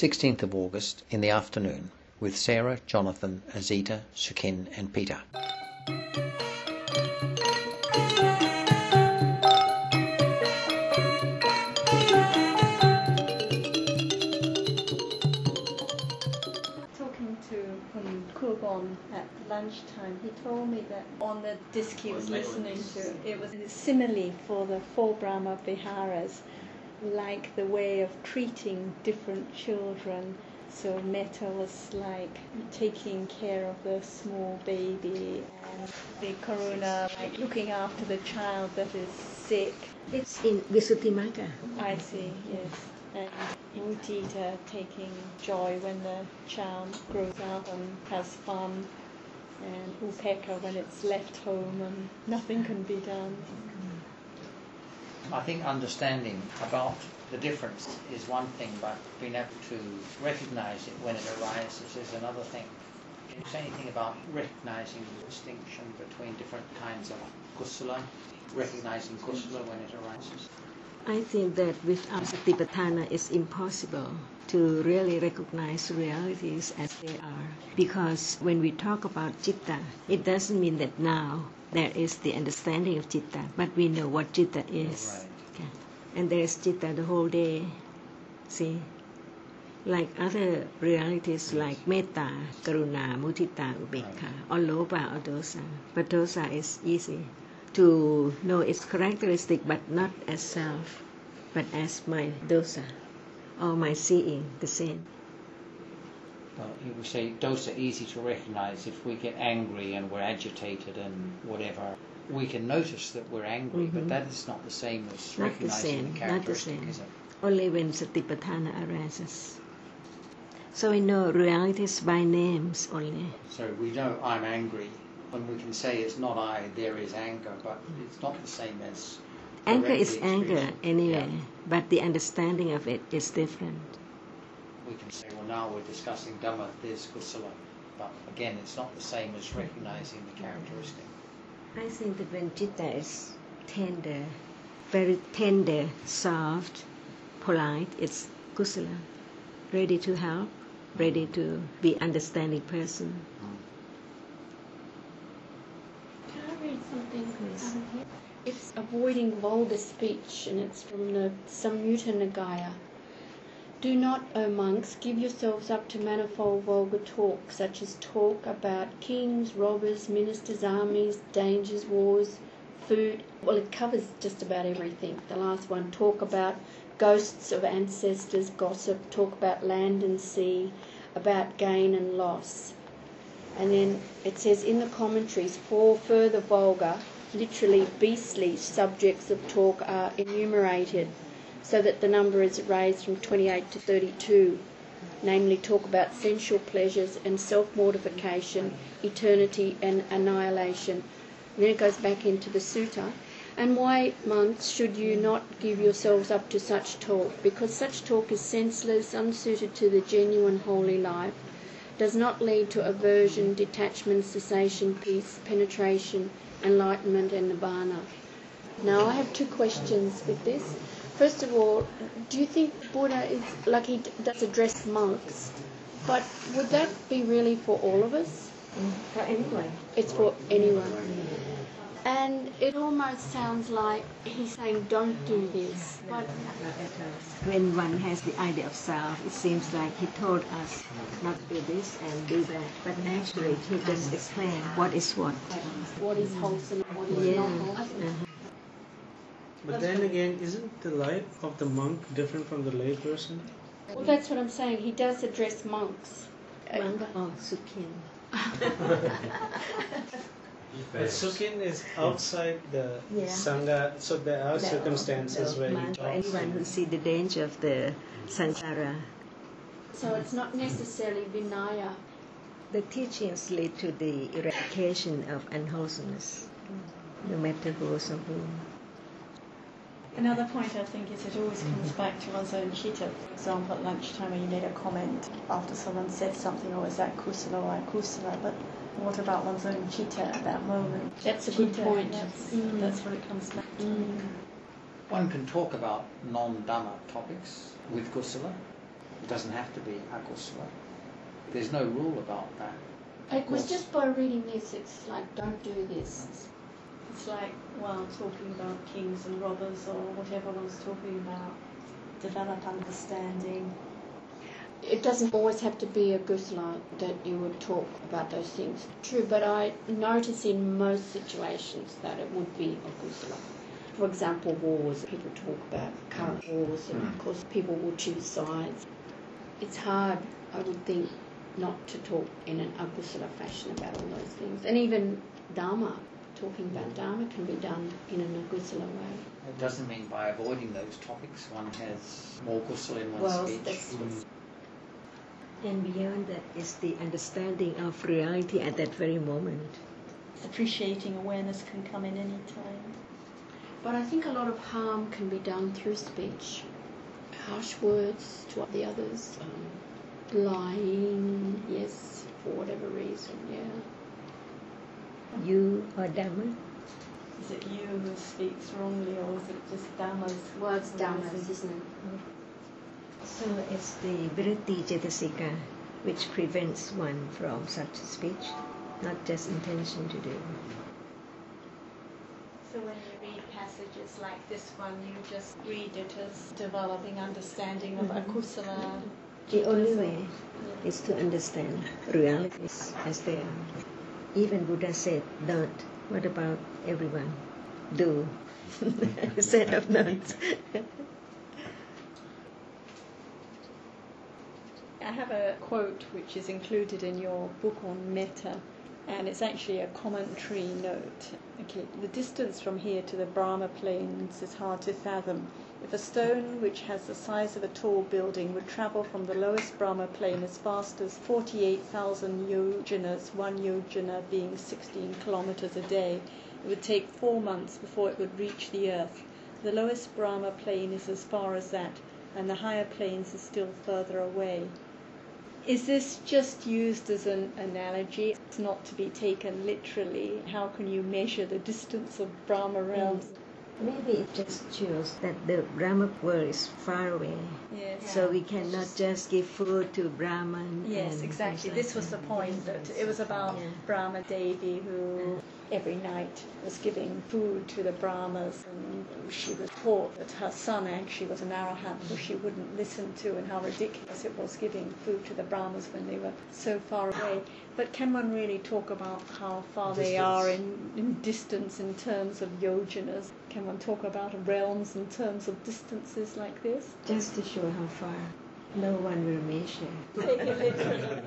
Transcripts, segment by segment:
16th of August in the afternoon with Sarah, Jonathan, Azita, Sukin and Peter. Talking to Kun Kurgon at lunchtime, he told me that on the disc he was listening to, it was a simile for the four Brahma Viharas, like the way of treating different children. So metta was like taking care of the small baby, and the karuna like looking after the child that is sick. It's in Visuddhimagga. I see, yes. And mudita, taking joy when the child grows up and has fun, and upekkha when it's left home and nothing can be done. I think understanding about the difference is one thing, but being able to recognise it when it arises is another thing. Can you say anything about recognising the distinction between different kinds of kusala, recognising kusala when it arises? I think that without Satipatthana it's impossible to really recognize realities as they are. Because when we talk about citta, it doesn't mean that now there is the understanding of citta, but we know what citta is. Right. Okay. And there is citta the whole day. See? Like other realities like metta, karuna, mudita, upekkha, or loba or dosa. But dosa is easy to know its characteristic, but not as self, but as my dosa, or my seeing, the same. Well, you would say dosa easy to recognise. If we get angry and we're agitated and whatever, we can notice that we're angry, but that is not the same as recognising the characteristic, is it? Only when Satipatthana arises. So we know realities by names only. So we know I'm angry, and we can say it's not I, there is anger, but it's not the same as... Anger is anger experienced. anyway, Yeah. but the understanding of it is different. We can say, well, now we're discussing Dhamma, there's kusala, but again, it's not the same as recognising the characteristic. I think that when citta is tender, very tender, soft, polite, it's kusala, ready to help, ready to be understanding person. Can I read something? Yes. It's avoiding vulgar speech, and it's from the Samyutta Nikaya. Do not, O monks, give yourselves up to manifold vulgar talk, such as talk about kings, robbers, ministers, armies, dangers, wars, food. Well, it covers just about everything. The last one, talk about ghosts of ancestors, gossip, talk about land and sea, about gain and loss. And then it says in the commentaries, 4 further vulgar, literally beastly subjects of talk are enumerated, so that the number is raised from 28 to 32, namely talk about sensual pleasures and self-mortification, eternity and annihilation. And then it goes back into the sutta. And why, monks, should you not give yourselves up to such talk? Because such talk is senseless, unsuited to the genuine holy life, does not lead to aversion, detachment, cessation, peace, penetration, enlightenment and nibbana. Now I have 2 questions with this. First of all, do you think Buddha is, like he does address monks, but would that be really for all of us? For anyone. It's for anyone. And it almost sounds like he's saying don't do this. But when one has the idea of self, it seems like he told us not to do this and do that. But actually, he just explained what is what. what is wholesome and what is not wholesome. But then again, isn't the life of the monk different from the lay person? Well, that's what I'm saying. He does address monks. Monk or Sukin. But Sukhin is outside the Yeah. Sangha, so there are circumstances where he For talks. anyone who see the danger of the samsara. So it's not necessarily Vinaya. The teachings lead to the eradication of unwholesomeness, no matter who or whom. Another point I think is it always comes back to one's own chitta. For example, at lunchtime when you made a comment after someone said something, or is that kusala or akusala? But what about one's own chitta at that moment? That's a good Chitta, point. That's what it comes back to. One can talk about non-Dhamma topics with kusala, It doesn't have to be akusala. There's no rule about that. It was just by reading this, it's like, don't do this. It's like while talking about kings and robbers or whatever I was talking about, develop understanding. It doesn't always have to be a gusla that you would talk about those things. True, but I notice in most situations that it would be a gusla. For example, wars. People talk about current wars, and of course people will choose sides. It's hard, I would think, not to talk in an agusala fashion about all those things. And even Dharma, talking about Dharma can be done in an agusala way. It doesn't mean by avoiding those topics one has more kusala in one's speech. And beyond that is the understanding of reality at that very moment. Appreciating awareness can come in any time. But I think a lot of harm can be done through speech. Harsh words to the others, lying, yes, for whatever reason, yeah. You or Dhamma? Is it you who speaks wrongly, or is it just Dhamma's? Well, it's Dhamma's, isn't it? So it's the vritti cetasika which prevents one from such speech, not just intention to do. So when you read passages like this one, you just read it as developing understanding of akusala. The only way is to understand realities as they are. Even Buddha said, don't. What about everyone? Do. Instead of not. I have a quote which is included in your book on metta, and it's actually a commentary note. Okay, the distance from here to the Brahma plains is hard to fathom. If a stone which has the size of a tall building would travel from the lowest Brahma plain as fast as 48,000 yojanas, one yojana being 16 kilometers a day, it would take 4 months before it would reach the earth. The lowest Brahma plain is as far as that, and the higher plains are still further away. Is this just used as an analogy? It's not to be taken literally. How can you measure the distance of Brahma realms? Maybe it just shows that the Brahma world is far away. Yes. So we cannot just give food to Brahman. Yes, and exactly. things like This was the that. point, that it was about Brahma Devi, who every night was giving food to the Brahmas, and she was taught that her son actually was an arahant, who she wouldn't listen to, and how ridiculous it was giving food to the Brahmas when they were so far away. But can one really talk about how far they are in distance in terms of yojanas? Can one talk about realms in terms of distances like this? Just to show how far. No one will measure. Take it literally.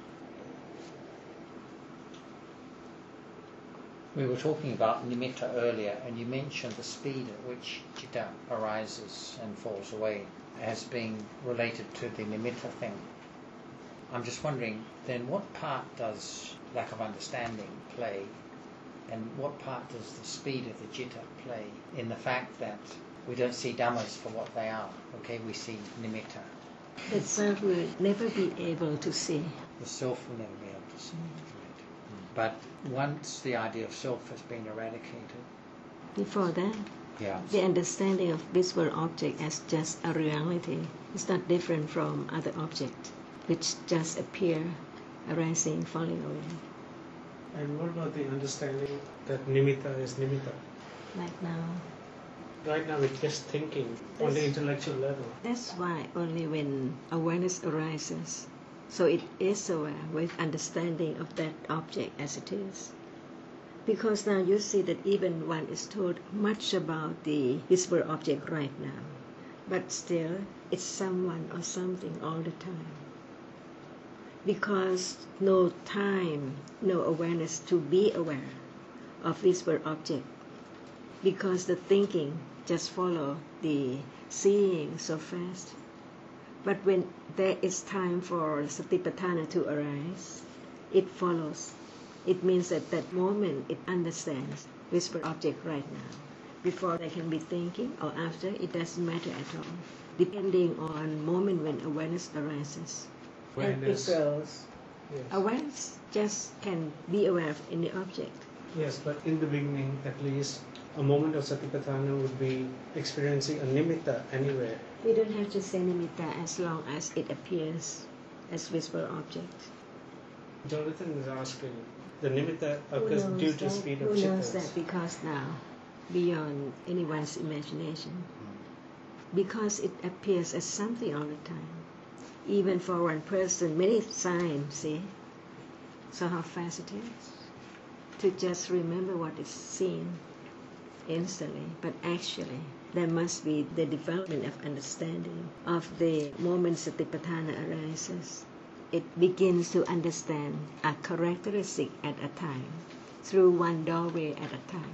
We were talking about nimitta earlier, and you mentioned the speed at which citta arises and falls away as being related to the nimitta thing. I'm just wondering, then what part does lack of understanding play, and what part does the speed of the citta play in the fact that we don't see dhammas for what they are? Okay, we see nimitta. The self will never be able to see. The self will never be able to see. But once the idea of self has been eradicated, Before that, the understanding of visible object as just a reality is not different from other objects, which just appear, arising, falling away. And what about the understanding that nimitta is nimitta? Like now. Right now we're just thinking on the intellectual level. That's why only when awareness arises, so it is aware with understanding of that object as it is. Because now you see that even one is told much about the visible object right now, but still it's someone or something all the time. Because no time, no awareness to be aware of visible object. Because the thinking just follow the seeing so fast. But when there is time for satipatthana to arise, it follows. It means at that moment it understands visible object right now. Before they can be thinking or after, it doesn't matter at all, depending on moment when awareness arises. And it grows. Yes. Awareness just can be aware of any object. Yes, but in the beginning at least, a moment of Satipatthana would be experiencing a nimitta anywhere. We don't have to say nimitta as long as it appears as visible object. Jonathan is asking, the nimitta Who occurs knows due to that? speed of Who knows chittas. that? Because now, beyond anyone's imagination, because it appears as something all the time. Even for one person, many times, see? So how fast it is to just remember what is seen instantly, but actually there must be the development of understanding of the moment Satipatthana arises. It begins to understand a characteristic at a time, through one doorway at a time.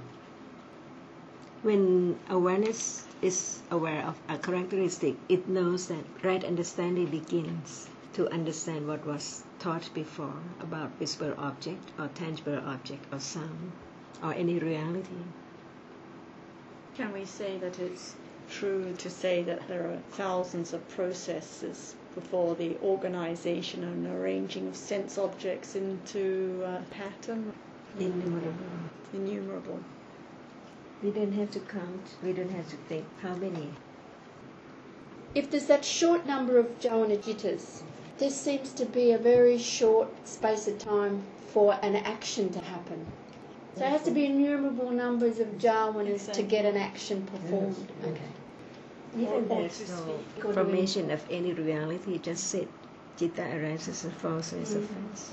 When awareness is aware of a characteristic, it knows that right understanding begins to understand what was taught before about visible object or tangible object or sound or any reality. Can we say that it's true to say that there are thousands of processes before the organization and arranging of sense objects into a pattern? Innumerable. We don't have to count, we don't have to think how many. If there's that short number of jhana jittas, there seems to be a very short space of time for an action to happen. So it has to be innumerable numbers of jhanas to get an action performed. Okay. Even there's no formation of any reality, just sit. Citta arises and falls and suffers.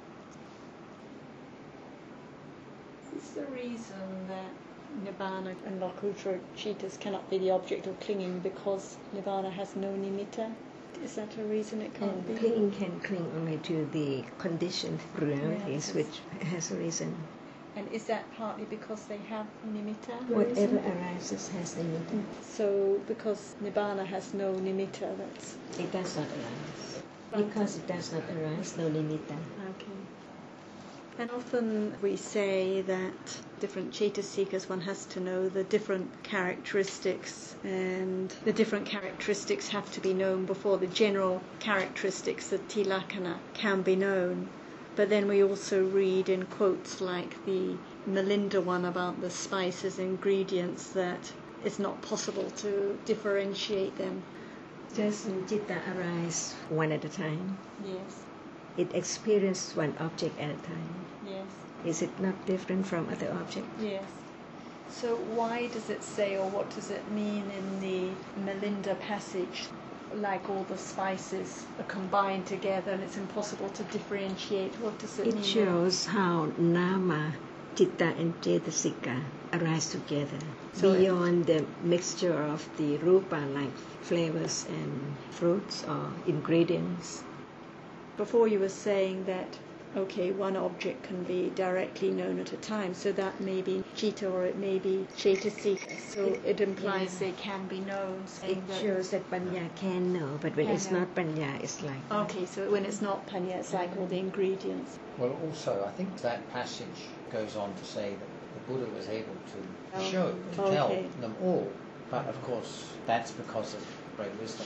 Is the reason that Nibbana and Lokuttara Chittas cannot be the object of clinging because Nibbana has no nimitta? Is that a reason it can't be? Clinging can cling only to the conditioned realities, which has a reason. And is that partly because they have nimitta? Whatever arises has a nimitta. So because Nibbana has no nimitta, that's... It does not arise. Because it does not arise, no nimitta. Okay. And often we say that different citta seekers, one has to know the different characteristics, and the different characteristics have to be known before the general characteristics, the tilakkhana, can be known. But then we also read in quotes like the Milinda one about the spices and ingredients that it's not possible to differentiate them. Just citta arise one at a time. Yes. It experiences one object at a time. Yes. Is it not different from other objects? Yes. So why does it say, or what does it mean in the Milinda passage, like all the spices are combined together and it's impossible to differentiate? What does it mean? It shows how nama, citta and cetasika arise together, So beyond the mixture of the rupa, like flavors and fruits or ingredients. Before you were saying that, okay, one object can be directly known at a time, so that may be citta or it may be cetasika. So it implies they can be known. It shows that panya can know, but when it's not panya, it's like that. Okay, so when it's not panya, it's like all the ingredients. Well, also, I think that passage goes on to say that the Buddha was able to show, to tell them all. But of course, that's because of great wisdom.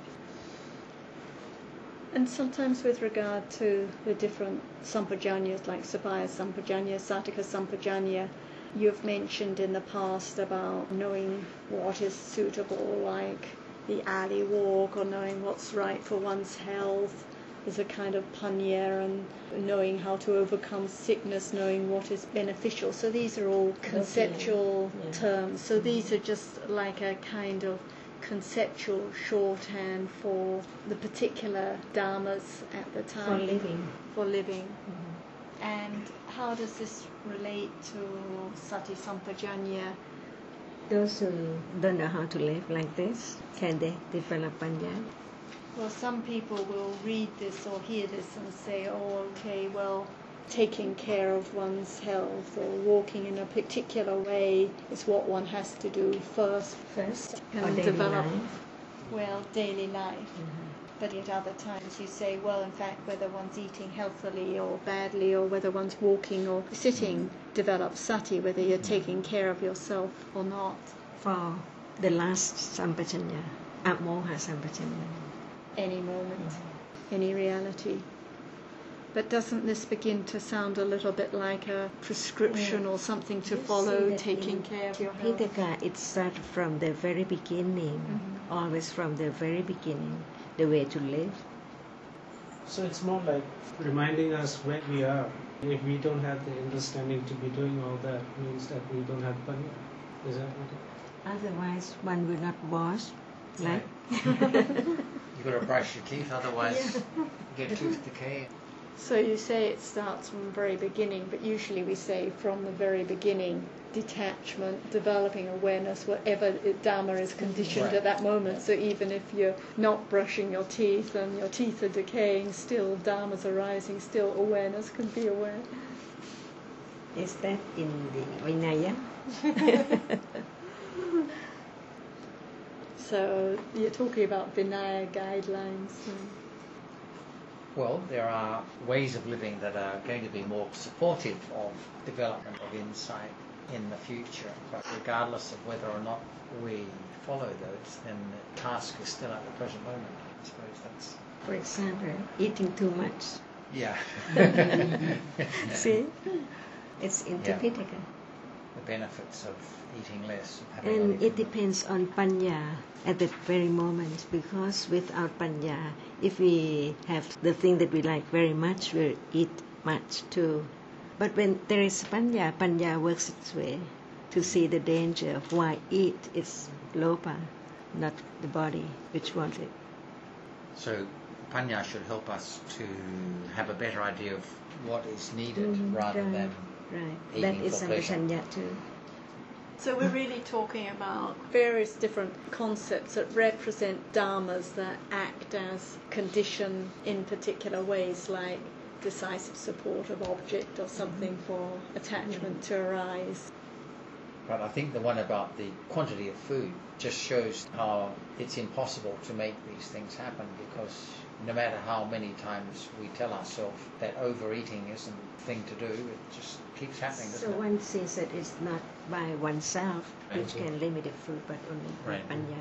And sometimes with regard to the different sampajanyas, like Sabaya Sampajanya, Satika Sampajanya, you've mentioned in the past about knowing what is suitable, like the alley walk, or knowing what's right for one's health is a kind of panya, and knowing how to overcome sickness, knowing what is beneficial. So these are all conceptual terms. So these are just like a kind of conceptual shorthand for the particular dharmas at the time. For living. Mm-hmm. And how does this relate to Sati Sampajanya? Those who don't know how to live like this, can they develop panya? Well, some people will read this or hear this and say, oh, okay, well, taking care of one's health or walking in a particular way is what one has to do first Or and daily develop life. Daily life. But at other times you say, well, in fact, whether one's eating healthily or badly, or whether one's walking or sitting develops sati, whether you're taking care of yourself or not. For the last sampajanya, amoha sampajanya. Any moment, any reality. But doesn't this begin to sound a little bit like a prescription or something to You see follow, that taking in care of your health? Tipitaka, it starts from the very beginning, always from the very beginning, the way to live. So it's more like reminding us where we are. If we don't have the understanding to be doing all that, means that we don't have panya. Is that what it? Otherwise, one will not wash. Like You've got to brush your teeth, otherwise you get tooth decay. So you say it starts from the very beginning, but usually we say from the very beginning, detachment, developing awareness, whatever Dharma is conditioned Right. at that moment. So even if you're not brushing your teeth and your teeth are decaying, still Dharma's arising, still awareness can be aware. is that in the Vinaya? So you're talking about Vinaya guidelines. Well, there are ways of living that are going to be more supportive of development of insight in the future. But regardless of whether or not we follow those, then the task is still at the present moment. I suppose that's... For example, eating too much. Yeah. See? It's in Yeah. Tipitaka. The benefits of eating less. Of having And only it depends on panya at that very moment, because without panya, if we have the thing that we like very much, we'll eat much too. But when there is panya, panya works its way to see the danger of why eat is lopa, not the body which wants it. So panya should help us to have a better idea of what is needed rather right, than right. eating That is for under pleasure. sanya too. So we're really talking about various different concepts that represent dharmas that act as condition in particular ways, like decisive support of object or something for attachment to arise. But I think the one about the quantity of food just shows how it's impossible to make these things happen, because no matter how many times we tell ourselves that overeating isn't the thing to do, it just keeps happening, So doesn't it? one sees that it's not by oneself which Right. can limit the food, but only by Right. panya.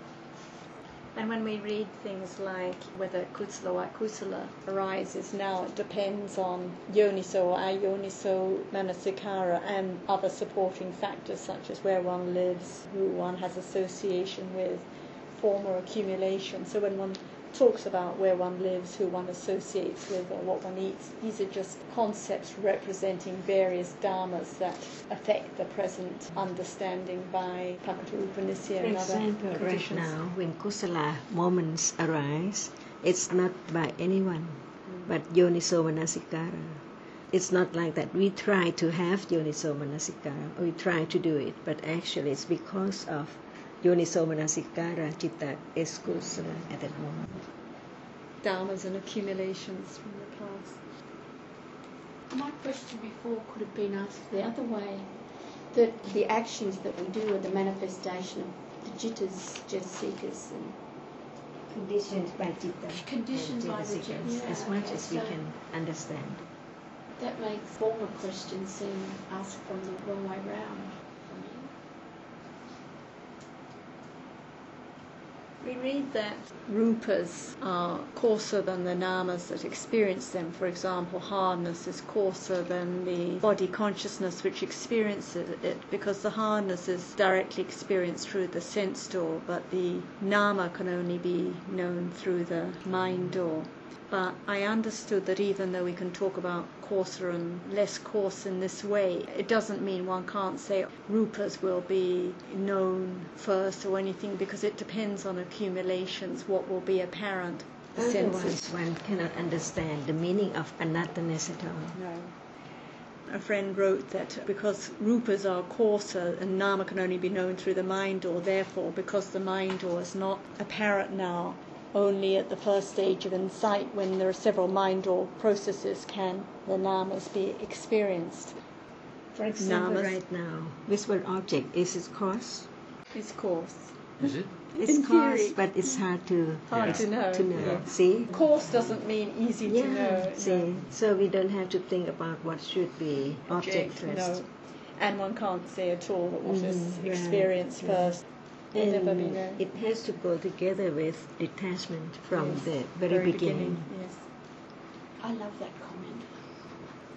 And when we read things like whether kusala or akusala arises now, it depends on yoniso or ayoniso manasikara and other supporting factors such as where one lives, who one has association with, former accumulation. So when one talks about where one lives, who one associates with, or what one eats, these are just concepts representing various dharmas that affect the present understanding by Bhagavata Upanishad For and other example, right traditions. now, when kusala moments arise, it's not by anyone, but yoniso manasikara. It's not like that we try to have yoniso manasikara, or we try to do it, but actually it's because of yoniso manasikara, citta is kusala at that moment. Dharmas and accumulations from the past. My question before could have been asked the other way, that the actions that we do are the manifestation of the jittas, jitasikas, and Conditioned by citta. Conditioned by the Jittas, citta, as much as we so- can understand. that makes former questions seem asked from the wrong way round for me. We read that rupas are coarser than the namas that experience them. For example, hardness is coarser than the body consciousness which experiences it, because the hardness is directly experienced through the sense door, but the nama can only be known through the mind door. But I understood that even though we can talk about coarser and less coarse in this way, it doesn't mean one can't say rupas will be known first or anything, because it depends on accumulations, what will be apparent. The Otherwise, senses. one cannot understand the meaning of anattanas at all. No. A friend wrote that because rupas are coarser and nama can only be known through the mind door, therefore, because the mind door is not apparent now, only at the first stage of insight, when there are several mind door processes, can the namas be experienced. For example, Namas. right now, visual object, is it coarse? It's coarse. Is it? It's In coarse, theory. but it's hard to Hard to know. Yeah. See? Coarse doesn't mean easy to know. See, so we don't have to think about what should be object No. first. And one can't say at all that what is Right, experienced right. first. Will never be And known. it has to go together with detachment from Yes, the very beginning. Yes. I love that comment.